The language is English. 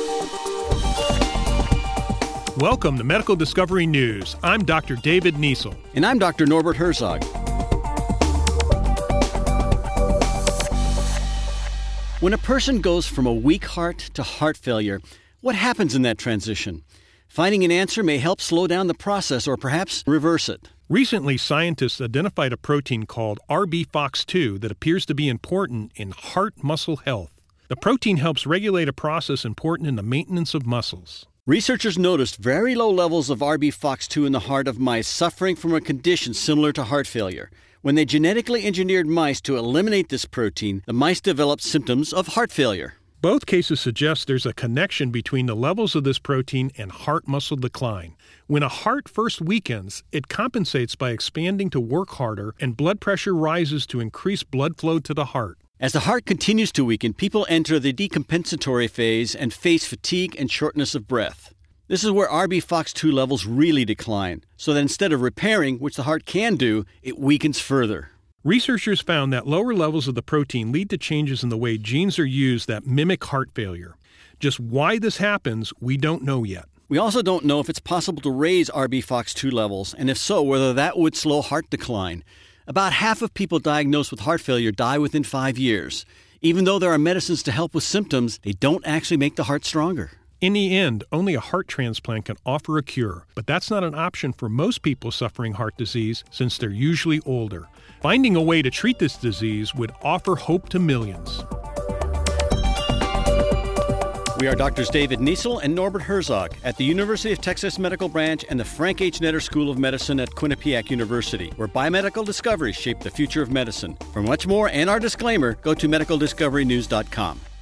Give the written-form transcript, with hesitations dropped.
Welcome to Medical Discovery News. I'm Dr. David Niesel. And I'm Dr. Norbert Herzog. When a person goes from a weak heart to heart failure, what happens in that transition? Finding an answer may help slow down the process or perhaps reverse it. Recently, scientists identified a protein called RBFOX2 that appears to be important in heart muscle health. The protein helps regulate a process important in the maintenance of muscles. Researchers noticed very low levels of RBFOX2 in the heart of mice suffering from a condition similar to heart failure. When they genetically engineered mice to eliminate this protein, the mice developed symptoms of heart failure. Both cases suggest there's a connection between the levels of this protein and heart muscle decline. When a heart first weakens, it compensates by expanding to work harder, and blood pressure rises to increase blood flow to the heart. As the heart continues to weaken, people enter the decompensatory phase and face fatigue and shortness of breath. This is where RBFOX2 levels really decline, so that instead of repairing, which the heart can do, it weakens further. Researchers found that lower levels of the protein lead to changes in the way genes are used that mimic heart failure. Just why this happens, we don't know yet. We also don't know if it's possible to raise RBFOX2 levels, and if so, whether that would slow heart decline. About half of people diagnosed with heart failure die within 5 years. Even though there are medicines to help with symptoms, they don't actually make the heart stronger. In the end, only a heart transplant can offer a cure, but that's not an option for most people suffering heart disease since they're usually older. Finding a way to treat this disease would offer hope to millions. We are Drs. David Niesel and Norbert Herzog at the University of Texas Medical Branch and the Frank H. Netter School of Medicine at Quinnipiac University, where biomedical discoveries shape the future of medicine. For much more and our disclaimer, go to medicaldiscoverynews.com.